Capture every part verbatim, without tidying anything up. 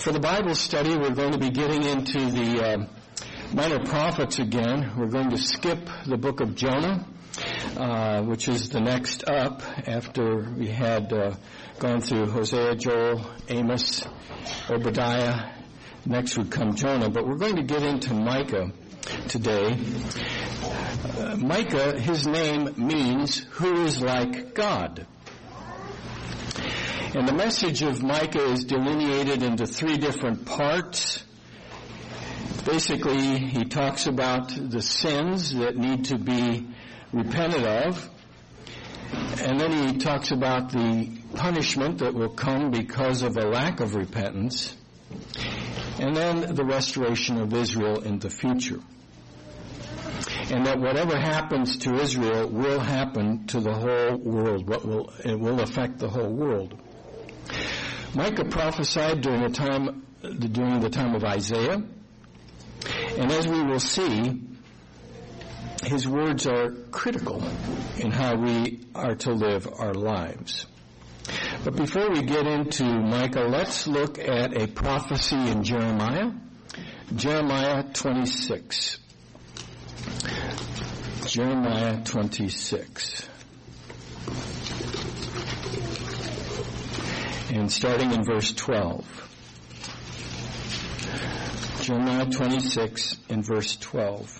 For the Bible study, we're going to be getting into the uh, minor prophets again. We're going to skip the book of Jonah, uh, which is the next up after we had uh, gone through Hosea, Joel, Amos, Obadiah. Next would come Jonah, but we're going to get into Micah today. Uh, Micah, his name means who is like God. And the message of Micah is delineated into three different parts. Basically, he talks about the sins that need to be repented of. And then he talks about the punishment that will come because of a lack of repentance. And then the restoration of Israel in the future. And that whatever happens to Israel will happen to the whole world. What will, it will affect the whole world. Micah prophesied during the time, during the time of Isaiah. And as we will see, his words are critical in how we are to live our lives. But before we get into Micah, let's look at a prophecy in Jeremiah. Jeremiah twenty-six. Jeremiah twenty-six. And starting in verse twelve. Jeremiah twenty-six and verse twelve.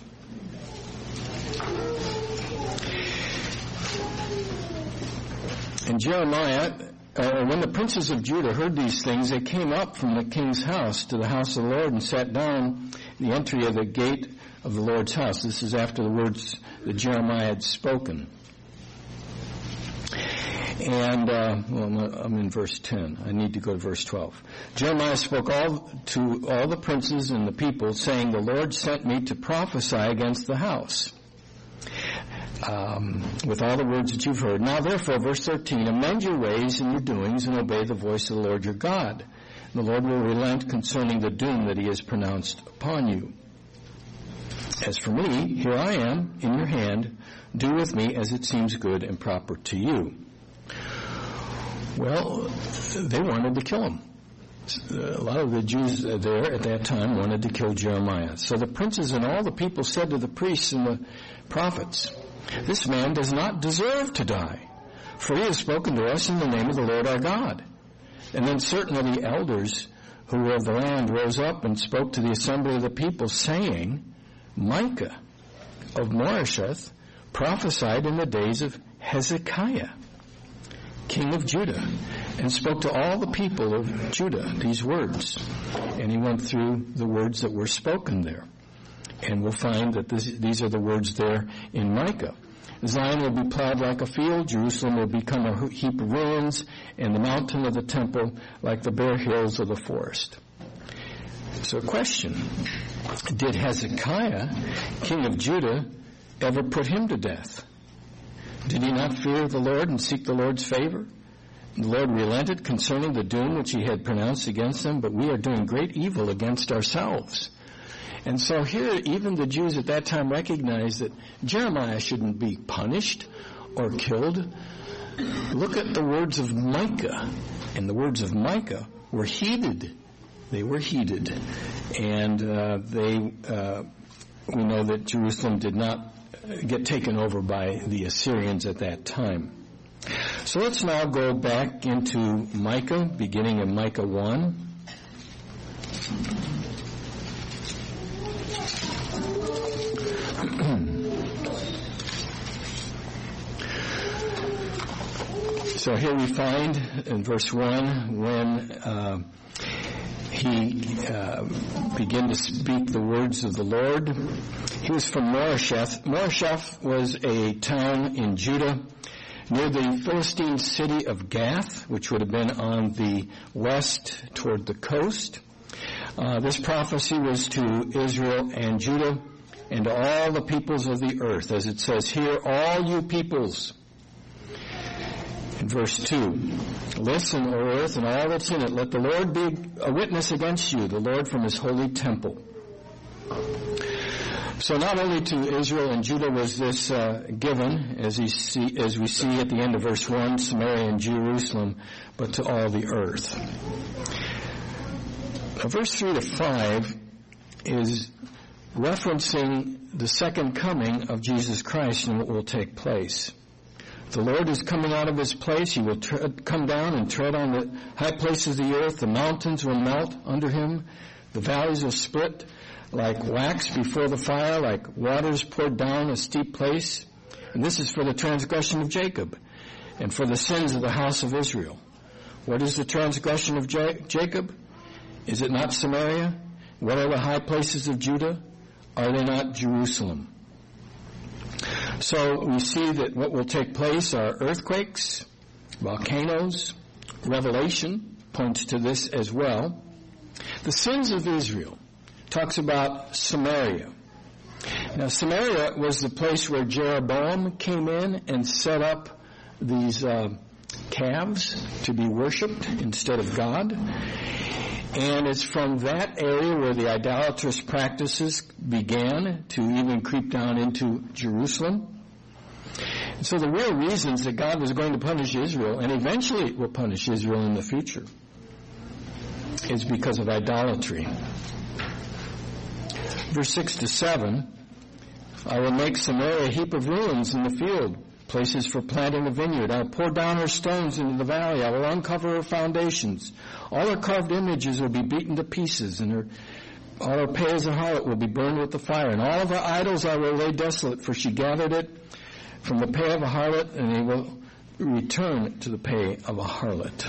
And Jeremiah, uh, when the princes of Judah heard these things, they came up from the king's house to the house of the Lord and sat down in the entry of the gate of the Lord's house. This is after the words that Jeremiah had spoken. And, uh, well, I'm in verse ten. I need to go to verse twelve. Jeremiah spoke all to all the princes and the people, saying, the Lord sent me to prophesy against the house. Um, with all the words that you've heard. Now therefore, verse thirteen, amend your ways and your doings and obey the voice of the Lord your God. The Lord will relent concerning the doom that he has pronounced upon you. As for me, here I am in your hand. Do with me as it seems good and proper to you. Well, they wanted to kill him. A lot of the Jews there at that time wanted to kill Jeremiah. So the princes and all the people said to the priests and the prophets, this man does not deserve to die, for he has spoken to us in the name of the Lord our God. And then certain of the elders who were of the land rose up and spoke to the assembly of the people, saying, Micah of Moresheth prophesied in the days of Hezekiah, king of Judah, and spoke to all the people of Judah these words. And he went through the words that were spoken there. And we'll find that this, these are the words there in Micah. Zion will be plowed like a field, Jerusalem will become a heap of ruins, and the mountain of the temple like the bare hills of the forest. So a question, did Hezekiah, king of Judah, ever put him to death? Did he not fear the Lord and seek the Lord's favor? The Lord relented concerning the doom which he had pronounced against them, but we are doing great evil against ourselves. And so here, even the Jews at that time recognized that Jeremiah shouldn't be punished or killed. Look at the words of Micah. And the words of Micah were heeded. They were heeded. And uh, they, uh, we know that Jerusalem did not get taken over by the Assyrians at that time. So let's now go back into Micah, beginning in Micah one. So here we find in verse one when uh, he uh, began to speak the words of the Lord. He was from Moresheth. Moresheth was a town in Judah near the Philistine city of Gath, which would have been on the west toward the coast. Uh, this prophecy was to Israel and Judah and to all the peoples of the earth. As it says here, all you peoples. In verse two, listen, O earth, and all that's in it. Let the Lord be a witness against you, the Lord from his holy temple. So not only to Israel and Judah was this uh, given, as, he see, as we see at the end of verse one, Samaria and Jerusalem, but to all the earth. verse three to five is referencing the second coming of Jesus Christ and what will take place. The Lord is coming out of his place. He will tread, come down and tread on the high places of the earth. The mountains will melt under him. The valleys will split like wax before the fire, like waters poured down a steep place. And this is for the transgression of Jacob and for the sins of the house of Israel. What is the transgression of Ja- Jacob? Is it not Samaria? What are the high places of Judah? Are they not Jerusalem? So we see that what will take place are earthquakes, volcanoes. Revelation points to this as well. The sins of Israel talks about Samaria. Now, Samaria was the place where Jeroboam came in and set up these uh, calves to be worshipped instead of God. And it's from that area where the idolatrous practices began to even creep down into Jerusalem. And so the real reasons that God was going to punish Israel, and eventually will punish Israel in the future, is because of idolatry. Verse six to seven, I will make Samaria a heap of ruins in the field, places for planting a vineyard. I will pour down her stones into the valley. I will uncover her foundations. All her carved images will be beaten to pieces, and her, all her pay as a harlot will be burned with the fire. And all of her idols I will lay desolate, for she gathered it from the pay of a harlot, and they will return to the pay of a harlot.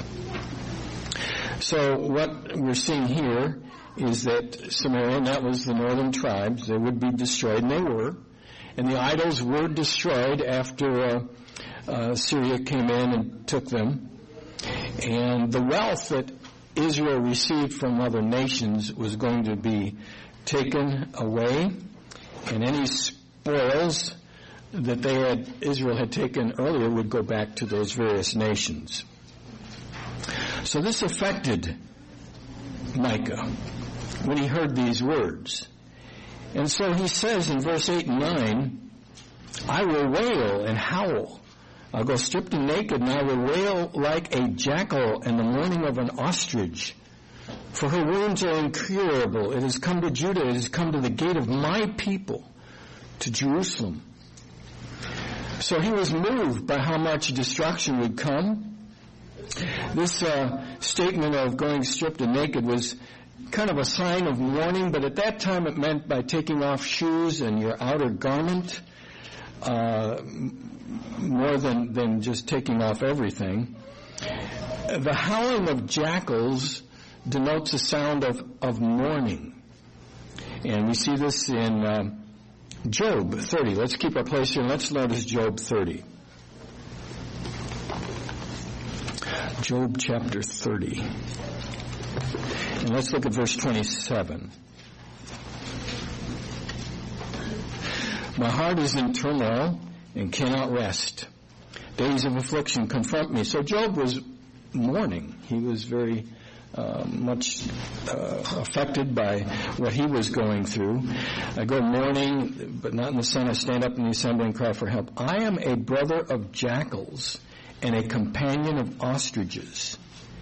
So what we're seeing here is that Samaria, and that was the northern tribes, they would be destroyed, and they were. And the idols were destroyed after uh, uh, Syria came in and took them. And the wealth that Israel received from other nations was going to be taken away. And any spoils that they had, Israel had taken earlier would go back to those various nations. So this affected Micah when he heard these words. And so he says in verse eight and nine, I will wail and howl. I'll go stripped and naked, and I will wail like a jackal in the mourning of an ostrich. For her wounds are incurable. It has come to Judah. It has come to the gate of my people, to Jerusalem. So he was moved by how much destruction would come. This uh, statement of going stripped and naked was kind of a sign of mourning, but at that time it meant by taking off shoes and your outer garment, uh, more than, than just taking off everything. The howling of jackals denotes a sound of, of mourning. And we see this in uh, Job thirty. Let's keep our place here and let's notice Job thirty. Job chapter thirty. And let's look at verse twenty-seven. My heart is in turmoil and cannot rest. Days of affliction confront me. So Job was mourning. He was very uh, much uh, affected by what he was going through. I go mourning, but not in the sun. I stand up in the assembly and cry for help. I am a brother of jackals and a companion of ostriches.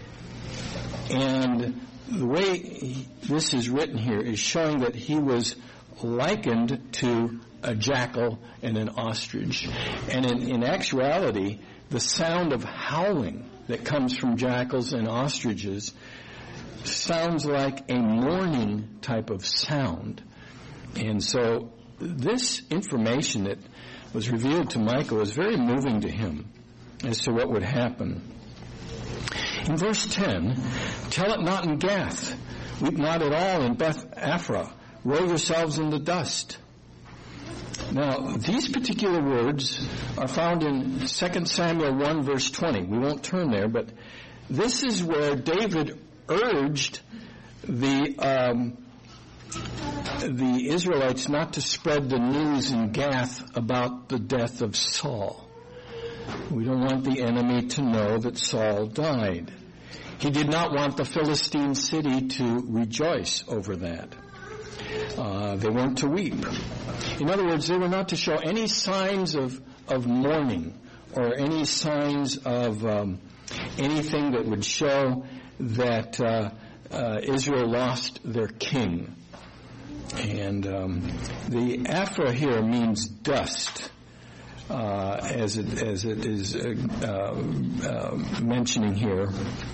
And the way he, this is written here is showing that he was likened to a jackal and an ostrich. And in, in actuality, the sound of howling that comes from jackals and ostriches sounds like a mourning type of sound. And so this information that was revealed to Micah was very moving to him as to what would happen. In verse ten, tell it not in Gath, weep not at all in Beth Aphrah, roll yourselves in the dust. Now, these particular words are found in Second Samuel one, verse twenty. We won't turn there, but this is where David urged the um, the Israelites not to spread the news in Gath about the death of Saul. We don't want the enemy to know that Saul died. He did not want the Philistine city to rejoice over that. Uh, they weren't to weep. In other words, they were not to show any signs of, of mourning or any signs of um, anything that would show that uh, uh, Israel lost their king. And um, the Ephah here means dust, uh, as it as it is uh, uh, mentioning here.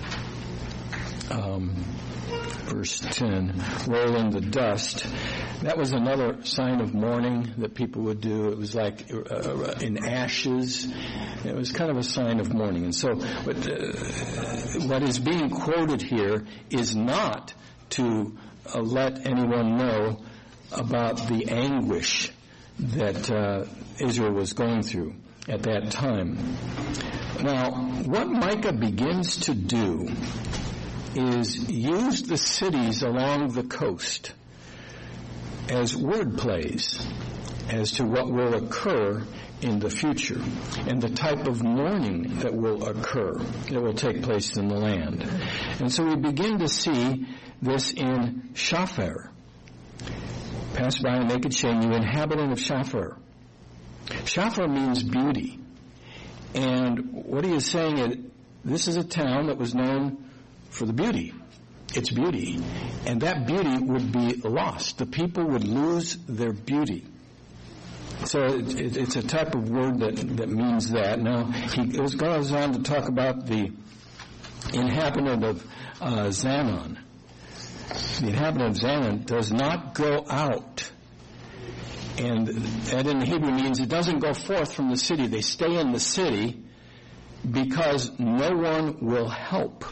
Um, verse ten, roll in the dust. That was another sign of mourning that people would do. It was like uh, in ashes. It was kind of a sign of mourning. And so what, uh, what is being quoted here is not to uh, let anyone know about the anguish that uh, Israel was going through at that time. Now, what Micah begins to do is use the cities along the coast as word plays as to what will occur in the future and the type of mourning that will occur, that will take place in the land. And so we begin to see this in Shaphar. Pass by and naked shame, you inhabitant of Shaphar. Shaphar means beauty. And what he is saying is, this is a town that was known for the beauty, its beauty. And that beauty would be lost. The people would lose their beauty. So it, it, it's a type of word that, that means that. Now, he goes on to talk about the inhabitant of uh, Zanon. The inhabitant of Zanon does not go out. And that in Hebrew means it doesn't go forth from the city. They stay in the city because no one will help.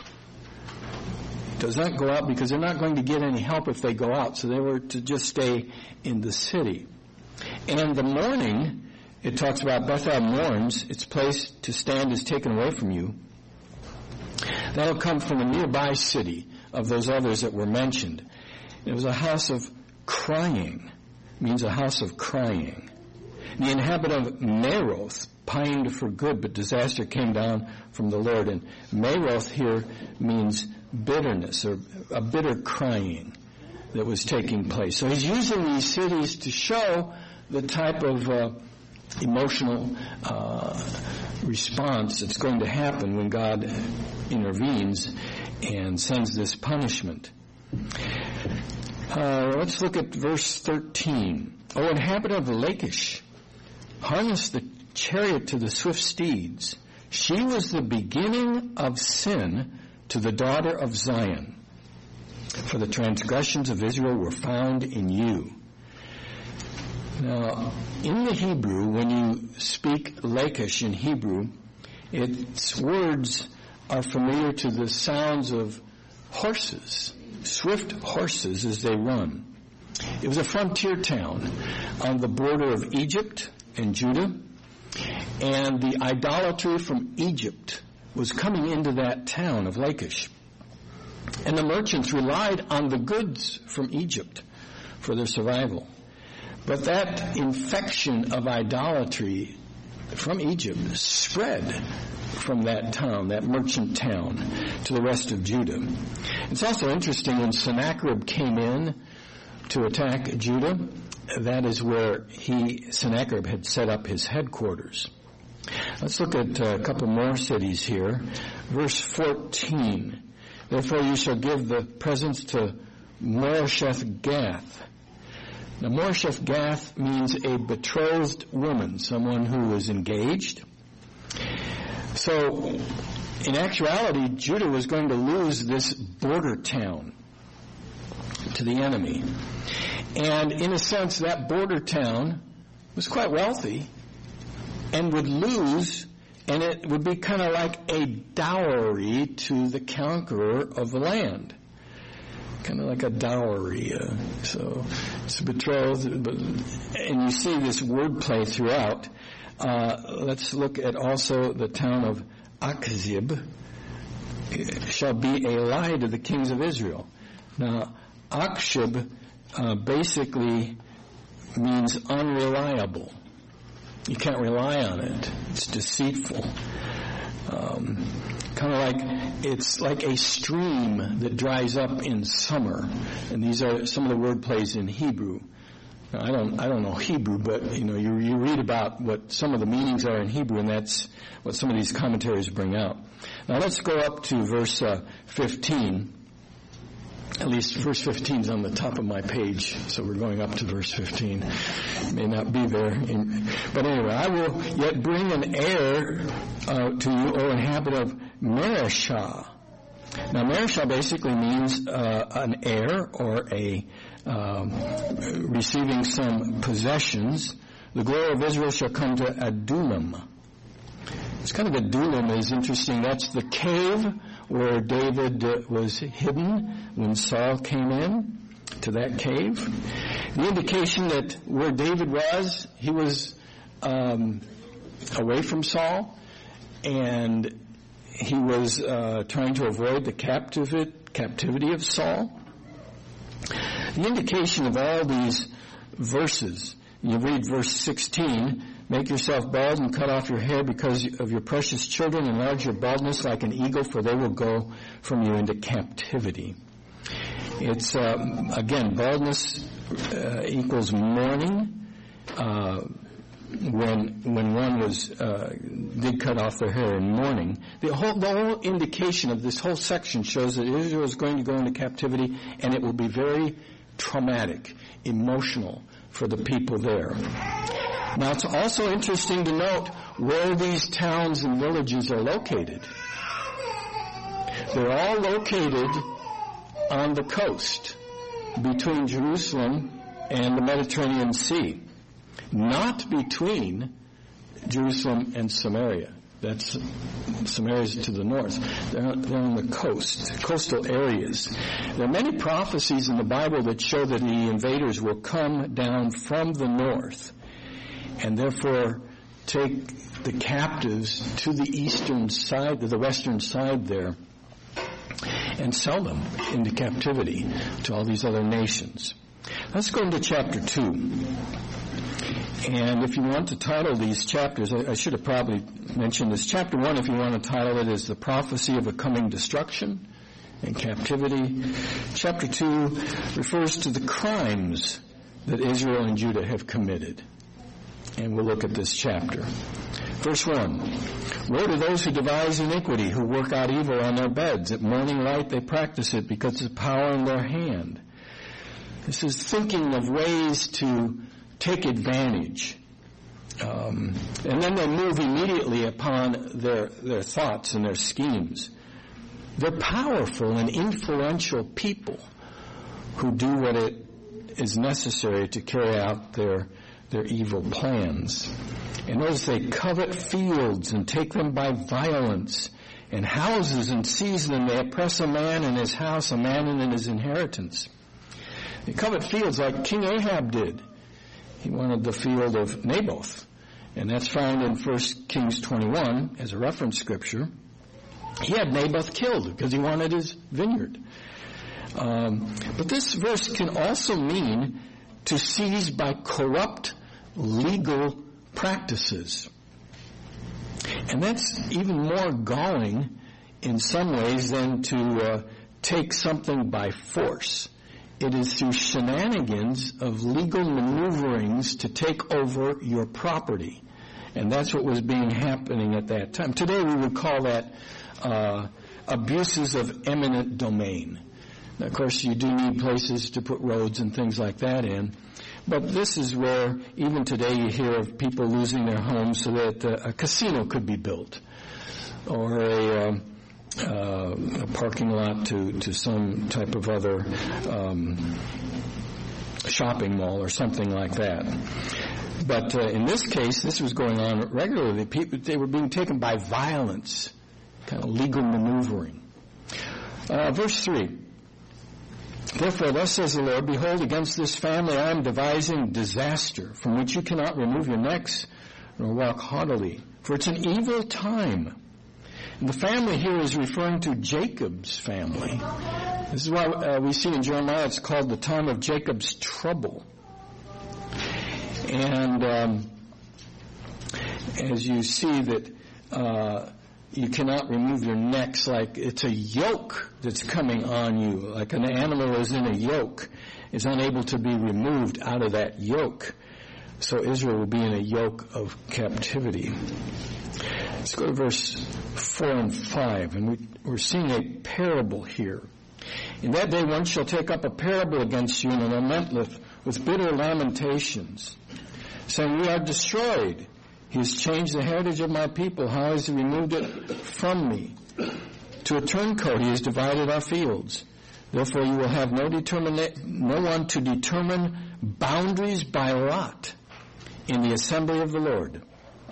Does not go out because they're not going to get any help if they go out. So they were to just stay in the city. And the mourning, it talks about Bethel mourns, its place to stand is taken away from you. That'll come from a nearby city of those others that were mentioned. It was a house of crying, means a house of crying. The inhabitant of Meroth pined for good, but disaster came down from the Lord. And Meroth here means bitterness, or a bitter crying that was taking place. So he's using these cities to show the type of uh, emotional uh, response that's going to happen when God intervenes and sends this punishment. Uh, let's look at verse thirteen. O inhabitant of Lachish, harness the chariot to the swift steeds. She was the beginning of sin to the daughter of Zion. For the transgressions of Israel were found in you. Now, in the Hebrew, when you speak Lachish in Hebrew, its words are familiar to the sounds of horses, swift horses as they run. It was a frontier town on the border of Egypt and Judah, and the idolatry from Egypt was coming into that town of Lachish. And the merchants relied on the goods from Egypt for their survival. But that infection of idolatry from Egypt spread from that town, that merchant town, to the rest of Judah. It's also interesting when Sennacherib came in to attack Judah, that is where he, Sennacherib, had set up his headquarters. Let's look at a couple more cities here. Verse fourteen. Therefore you shall give the presents to Moresheth Gath. Now Moresheth Gath means a betrothed woman, someone who was engaged. So in actuality, Judah was going to lose this border town to the enemy. And in a sense, that border town was quite wealthy and would lose, and it would be kind of like a dowry to the conqueror of the land. Kind of like a dowry. Uh, so it's betrothed, but, and you see this wordplay throughout. Uh, let's look at also the town of Achzib. It shall be a lie to the kings of Israel. Now, Achzib uh, basically means unreliable. You can't rely on it. It's deceitful. Um, kind of like, it's like a stream that dries up in summer. And these are some of the word plays in Hebrew. Now, I don't, I don't know Hebrew, but, you know, you, you read about what some of the meanings are in Hebrew, and that's what some of these commentaries bring out. Now let's go up to verse uh, fifteen. At least verse fifteen is on the top of my page, so we're going up to verse fifteen. It may not be there. In, but anyway, I will yet bring an heir uh, to you, O inhabitant of Mareshah. Now, Mareshah basically means uh, an heir or a um, receiving some possessions. The glory of Israel shall come to Adullam. It's kind of Adullam is interesting. That's the cave where David uh, was hidden when Saul came in to that cave. The indication that where David was, he was um, away from Saul, and he was uh, trying to avoid the captivity, captivity of Saul. The indication of all these verses, you read verse sixteen, make yourself bald and cut off your hair because of your precious children. Enlarge your baldness like an eagle, for they will go from you into captivity. It's, um, again, baldness uh, equals mourning. Uh, when when one was uh, did cut off their hair in mourning. The whole, the whole indication of this whole section shows that Israel is going to go into captivity, and it will be very traumatic, emotional for the people there. Now, it's also interesting to note where these towns and villages are located. They're all located on the coast between Jerusalem and the Mediterranean Sea, not between Jerusalem and Samaria. That's Samaria's to the north. They're, they're on the coast, coastal areas. There are many prophecies in the Bible that show that the invaders will come down from the north and therefore take the captives to the eastern side, to the western side there, and sell them into captivity to all these other nations. Let's go into chapter two. And if you want to title these chapters, I, I should have probably mentioned this. Chapter one, if you want to title it, is the prophecy of a coming destruction and captivity. Chapter two refers to the crimes that Israel and Judah have committed. And we'll look at this chapter. Verse one, woe to those who devise iniquity, who work out evil on their beds. At morning light they practice it, because it's power in their hand. This is thinking of ways to take advantage. Um, and then they move immediately upon their, their thoughts and their schemes. They're powerful and influential people who do what it is necessary to carry out their their evil plans. And notice they covet fields and take them by violence, and houses and seize them. They oppress a man in his house, a man in his inheritance. They covet fields like King Ahab did. He wanted the field of Naboth, and that's found in First Kings twenty-one as a reference scripture. He had Naboth killed because he wanted his vineyard. Um, but this verse can also mean to seize by corrupt legal practices. And that's even more galling in some ways than to uh, take something by force. It is through shenanigans of legal maneuverings to take over your property. And that's what was being happening at that time. Today we would call that uh, abuses of eminent domain. Now, of course, you do need places to put roads and things like that in. But this is where, even today, you hear of people losing their homes so that uh, a casino could be built, or a, um, uh, a parking lot to, to some type of other um, shopping mall or something like that. But uh, in this case, this was going on regularly. People, they were being taken by violence, kind of legal maneuvering. Uh, verse three. Therefore, thus says the Lord, behold, against this family I am devising disaster, from which you cannot remove your necks, nor walk haughtily. For it's an evil time. And the family here is referring to Jacob's family. This is why uh, we see in Jeremiah it's called the time of Jacob's trouble. And um, as you see that uh, you cannot remove your necks, like it's a yoke that's coming on you, like an animal is in a yoke, is unable to be removed out of that yoke. So Israel will be in a yoke of captivity. Let's go to verse four and five, and we, we're seeing a parable here. In that day one shall take up a parable against you and lament with, with bitter lamentations, saying, we are destroyed. He has changed the heritage of my people. How has he removed it from me? To a turncoat he has divided our fields. Therefore you will have no determina- no one to determine boundaries by lot in the assembly of the Lord.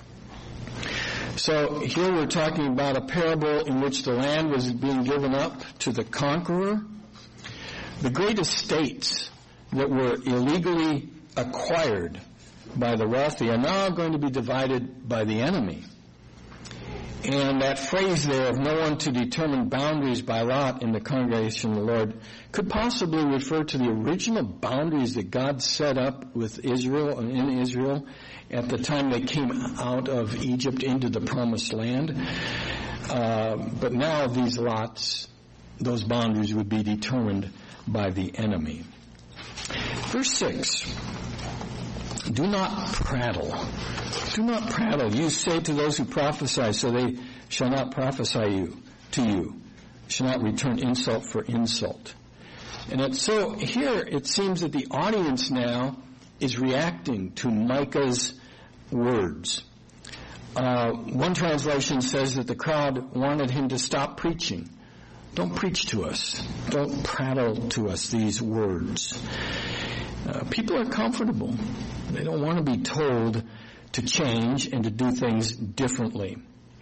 So here we're talking about a parable in which the land was being given up to the conqueror. The great estates that were illegally acquired by the wealthy are now going to be divided by the enemy. And that phrase there of no one to determine boundaries by lot in the congregation of the Lord could possibly refer to the original boundaries that God set up with Israel and in Israel at the time they came out of Egypt into the promised land. Uh, but now these lots, those boundaries would be determined by the enemy. Verse six. Do not prattle. Do not prattle. You say to those who prophesy, so they shall not prophesy you to you. Shall not return insult for insult. And it, so here it seems that the audience now is reacting to Micah's words. Uh, one translation says that the crowd wanted him to stop preaching. Don't preach to us. Don't prattle to us these words. Uh, people are comfortable. They don't want to be told to change and to do things differently.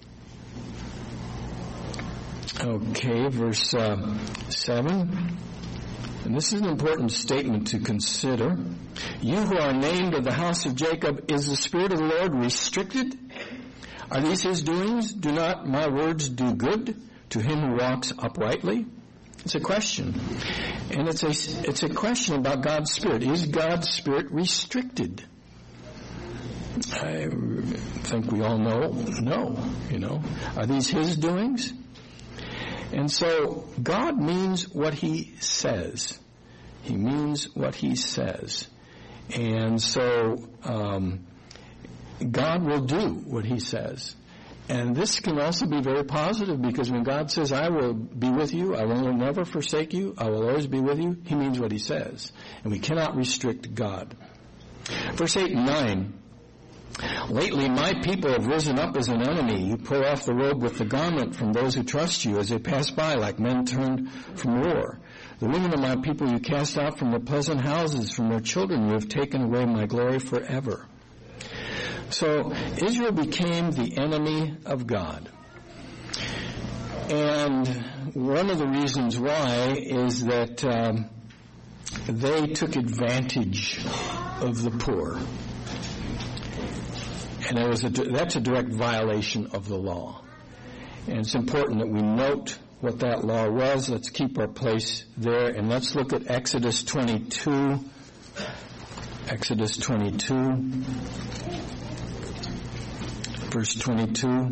Okay, verse uh, seven. And this is an important statement to consider. You who are named of the house of Jacob, is the Spirit of the Lord restricted? Are these his doings? Do not my words do good to him who walks uprightly? It's a question. And it's a, it's a question about God's Spirit. Is God's Spirit restricted? I think we all know, no, you know. Are these his doings? And so God means what he says. He means what he says. And so um, God will do what he says. And this can also be very positive, because when God says, I will be with you, I will never forsake you, I will always be with you, he means what he says. And we cannot restrict God. Verse eight and nine. Lately my people have risen up as an enemy. You pull off the robe with the garment from those who trust you as they pass by, like men turned from war. The women of my people you cast out from their pleasant houses, from their children you have taken away my glory forever. So Israel became the enemy of God. And one of the reasons why is that um, they took advantage of the poor. And it was a, that's a direct violation of the law. And it's important that we note what that law was. Let's keep our place there. And let's look at Exodus twenty-two. Exodus twenty-two. Verse twenty-two.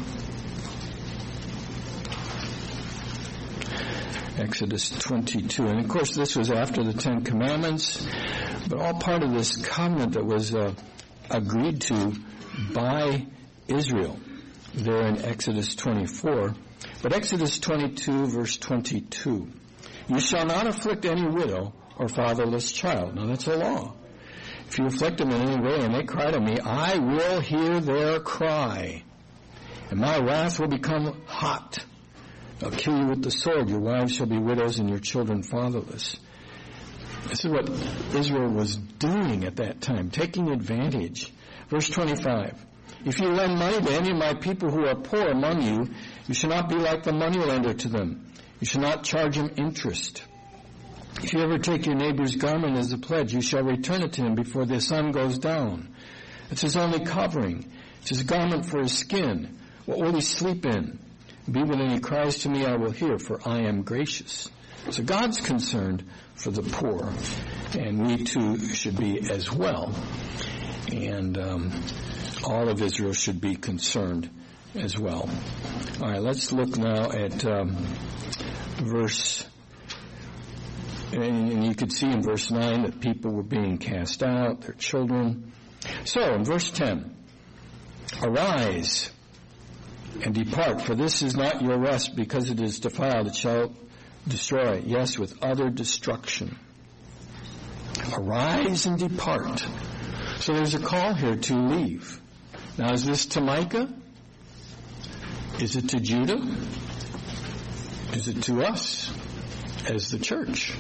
Exodus twenty-two. And of course this was after the Ten Commandments, but all part of this covenant that was uh, agreed to by Israel there in Exodus twenty-four. But Exodus twenty-two, verse twenty-two. You shall not afflict any widow or fatherless child. Now that's a law. If you afflict them in any way and they cry to me, I will hear their cry, and my wrath will become hot. I'll kill you with the sword. Your wives shall be widows and your children fatherless. This is what Israel was doing at that time, taking advantage. Verse twenty-five. If you lend money to any of my people who are poor among you, you shall not be like the moneylender to them. You shall not charge him interest. If you ever take your neighbor's garment as a pledge, you shall return it to him before the sun goes down. It's his only covering. It's his garment for his skin. What will he sleep in? Be when he cries to me, I will hear, for I am gracious. So God's concerned for the poor, and we too should be as well. And um, all of Israel should be concerned as well. All right, let's look now at um, verse. And you could see in verse nine that people were being cast out, their children. So in verse ten, arise and depart, for this is not your rest, because it is defiled. It shall Destroy, yes, with utter destruction. Arise and depart. So there's a call here to leave. Now, is this to Micah? Is it to Judah? Is it to us as the church?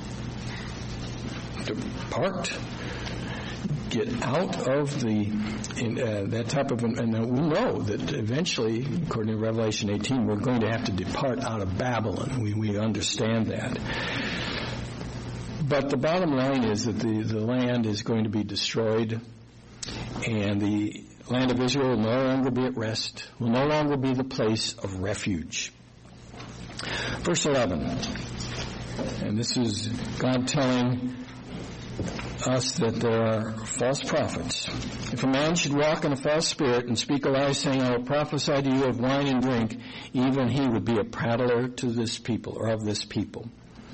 Depart. Get out of the in, uh, that type of, and we know that eventually, according to Revelation eighteen, we're going to have to depart out of Babylon. We we understand that. But the bottom line is that the, the land is going to be destroyed, and the land of Israel will no longer be at rest, will no longer be the place of refuge. Verse eleven, and this is God telling us that there are false prophets. If a man should walk in a false spirit and speak a lie, saying, I will prophesy to you of wine and drink, even he would be a prattler to this people, or of this people.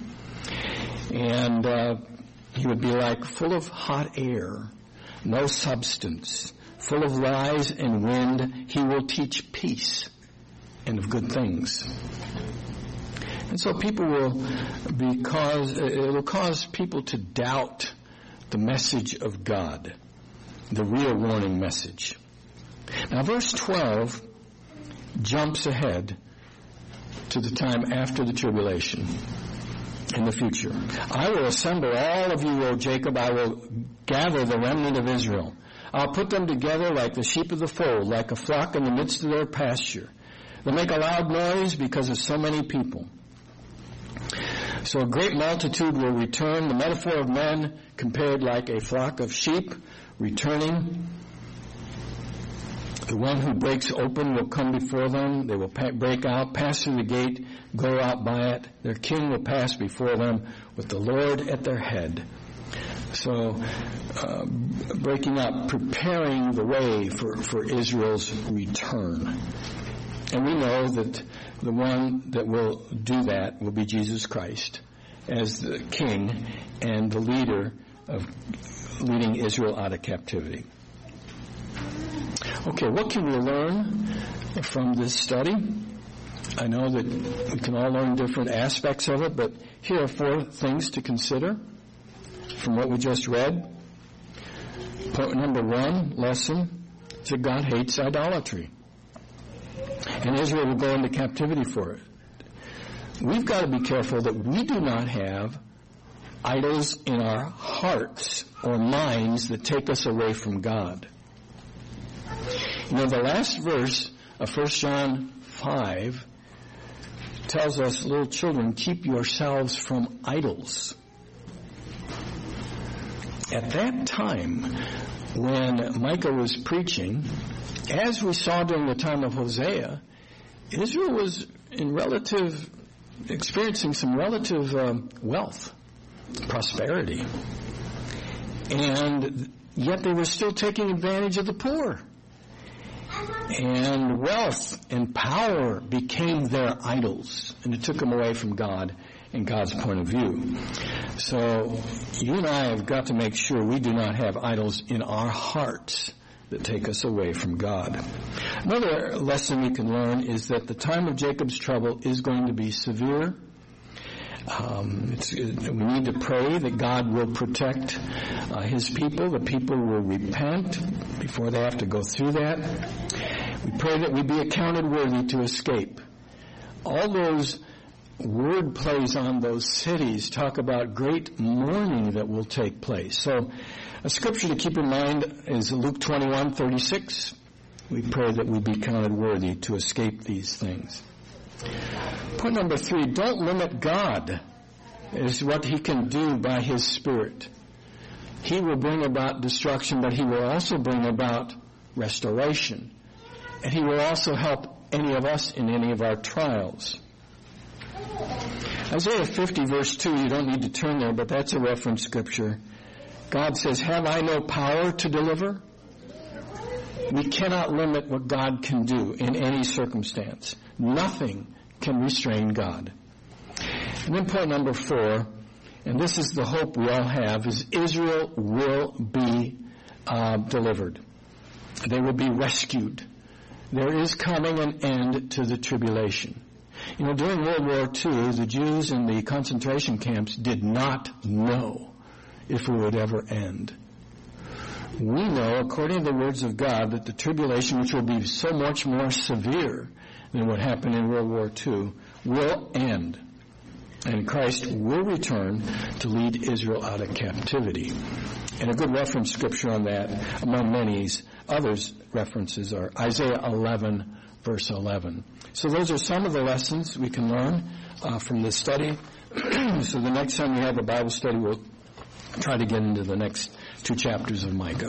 And uh, he would be like full of hot air, no substance, full of lies and wind. He will teach peace and of good things. And so people will be cause, it will cause people to doubt the message of God, the real warning message. Now verse twelve jumps ahead to the time after the tribulation in the future. I will assemble all of you, O Jacob. I will gather the remnant of Israel. I'll put them together like the sheep of the fold, like a flock in the midst of their pasture. They'll make a loud noise because of so many people. So a great multitude will return. The metaphor of men compared like a flock of sheep returning. The one who breaks open will come before them. They will pa- break out, pass through the gate, go out by it. Their king will pass before them with the Lord at their head. So uh, breaking up, preparing the way for, for Israel's return. And we know that the one that will do that will be Jesus Christ as the king and the leader of leading Israel out of captivity. Okay, what can we learn from this study? I know that we can all learn different aspects of it, but here are four things to consider from what we just read. Point number one, lesson, is that God hates idolatry. And Israel will go into captivity for it. We've got to be careful that we do not have idols in our hearts or minds that take us away from God. You know, the last verse of First John five tells us, little children, keep yourselves from idols. At that time, when Micah was preaching, as we saw during the time of Hosea, Israel was in relative, experiencing some relative um, wealth, prosperity. And yet they were still taking advantage of the poor. And wealth and power became their idols, and it took them away from God and God's point of view. So you and I have got to make sure we do not have idols in our hearts that take us away from God. Another lesson we can learn is that the time of Jacob's trouble is going to be severe. Um, it's, it, we need to pray that God will protect uh, His people. The people will repent before they have to go through that. We pray that we be accounted worthy to escape. All those word plays on those cities talk about great mourning that will take place. So a scripture to keep in mind is Luke twenty-one thirty-six. We pray that we be counted worthy to escape these things. Point number three, don't limit God as what He can do by His Spirit. He will bring about destruction, but He will also bring about restoration. And He will also help any of us in any of our trials. Isaiah fifty verse two, you don't need to turn there, but that's a reference scripture. God says, have I no power to deliver? We cannot limit what God can do in any circumstance. Nothing can restrain God. And then point number four, and this is the hope we all have, is Israel will be uh, delivered. They will be rescued. There is coming an end to the tribulation. You know, during World War Two, the Jews in the concentration camps did not know if it would ever end. We know, according to the words of God, that the tribulation, which will be so much more severe than what happened in World War Two, will end. And Christ will return to lead Israel out of captivity. And a good reference scripture on that, among many others references, are Isaiah eleven, verse eleven. So those are some of the lessons we can learn uh, from this study. So the next time we have a Bible study, we'll try to get into the next two chapters of Micah.